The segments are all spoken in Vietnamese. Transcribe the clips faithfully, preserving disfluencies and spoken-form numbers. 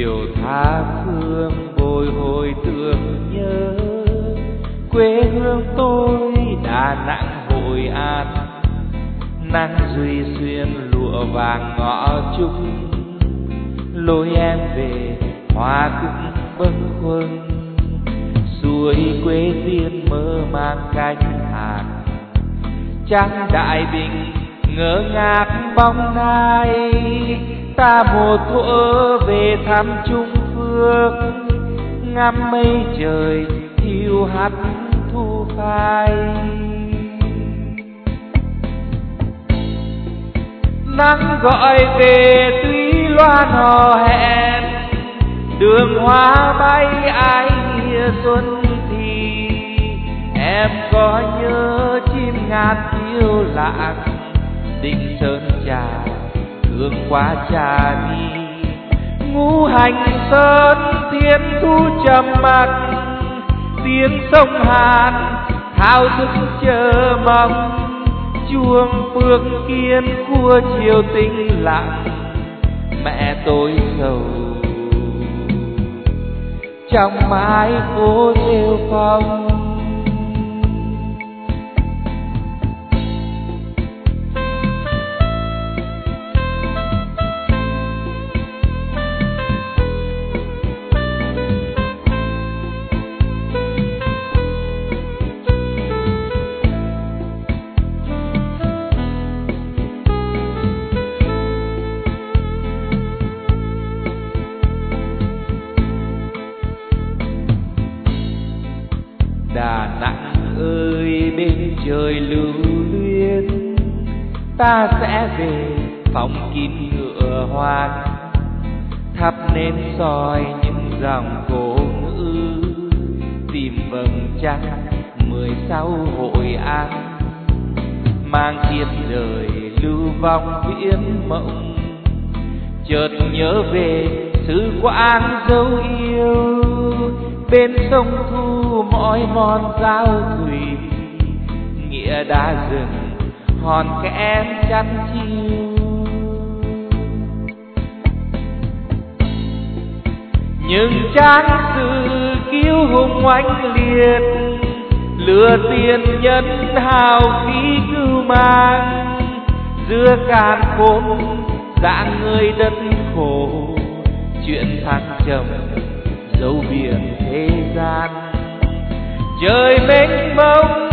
chiều tha phương bồi hồi tưởng nhớ quê hương tôi Đà Nẵng Hội An. Nắng duy xuyên lụa vàng ngõ trúc lối em về hoa cũng bâng khuâng. Suối quê tiên mơ mang cánh hạt trắng đại bình ngỡ ngác bóng nai. Ta mùa thuở về thăm Trung Phước ngắm mây trời hiu hắt thu phai. Nắng gọi về tuy loan hò hẹn đường hoa bay ai xuân thì em có nhớ chim ngát yêu lạc Định Sơn Trà thương qua trà mi. Ngũ Hành Sơn thiên thu trầm mặc tiếng sông Hàn thao thức chờ mong. Chuông Phước Kiên khua chiều tĩnh lặng mẹ tôi sầu trong mái phố rêu phong. Đà Nẵng ơi bên trời lưu luyến ta sẽ về phòng kín ngựa hoang thắp nến soi những dòng cổ ngữ tìm vầng trăng mười sáu Hội An. Mang thiên đời lưu vong viễn mộng chợt nhớ về xứ Quảng dấu yêu. Bên sông Thu mỏi mòn giao thủy nghĩa đã rừng hòn kẽm chăn chiêu. Nhưng trang sử kiêu hùng oanh liệt lừa tiền nhân hào khí cưu mang. Giữa càn khôn dạng người đất khổ chuyện thăng trầm dấu biển thế gian. Trời mênh mông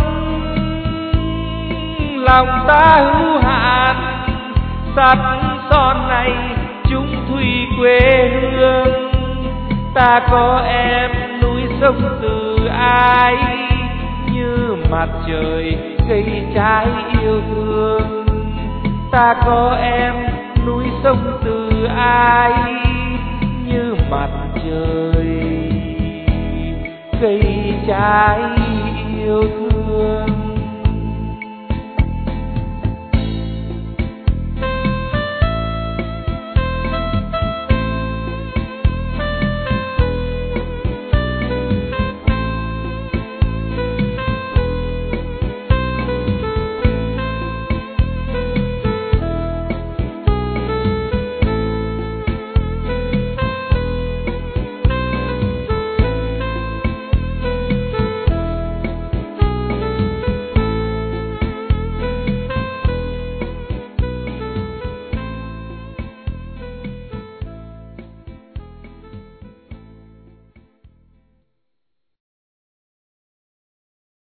lòng ta hữu hạn sắt son này chúng thủy quê hương. Ta có em núi sông từ ai như mặt trời cây trái yêu thương. Ta có em núi sông từ ai như mặt trời cây trái yêu thương.